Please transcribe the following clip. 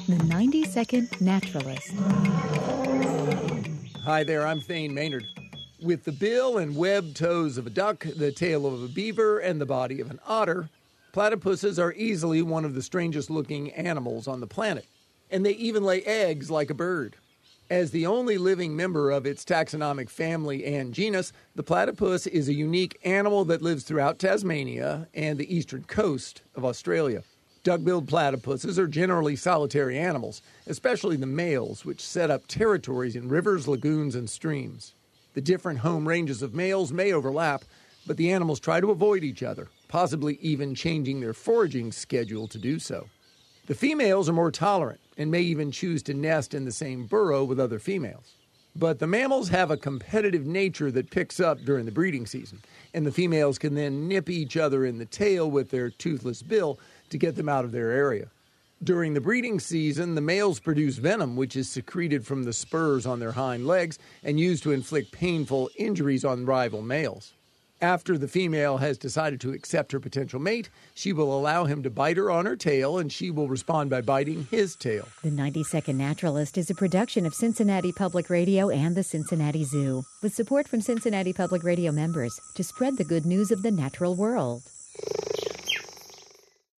The 90-Second Naturalist. Hi there, I'm Thane Maynard. With the bill and webbed toes of a duck, the tail of a beaver, and the body of an otter, platypuses are easily one of the strangest-looking animals on the planet. And they even lay eggs like a bird. As the only living member of its taxonomic family and genus, the platypus is a unique animal that lives throughout Tasmania and the eastern coast of Australia. Duck-billed platypuses are generally solitary animals, especially the males, which set up territories in rivers, lagoons, and streams. The different home ranges of males may overlap, but the animals try to avoid each other, possibly even changing their foraging schedule to do so. The females are more tolerant and may even choose to nest in the same burrow with other females. But the mammals have a competitive nature that picks up during the breeding season, and the females can then nip each other in the tail with their toothless bill to get them out of their area. During the breeding season, the males produce venom, which is secreted from the spurs on their hind legs and used to inflict painful injuries on rival males. After the female has decided to accept her potential mate, she will allow him to bite her on her tail, and she will respond by biting his tail. The 90-Second Naturalist is a production of Cincinnati Public Radio and the Cincinnati Zoo, with support from Cincinnati Public Radio members to spread the good news of the natural world.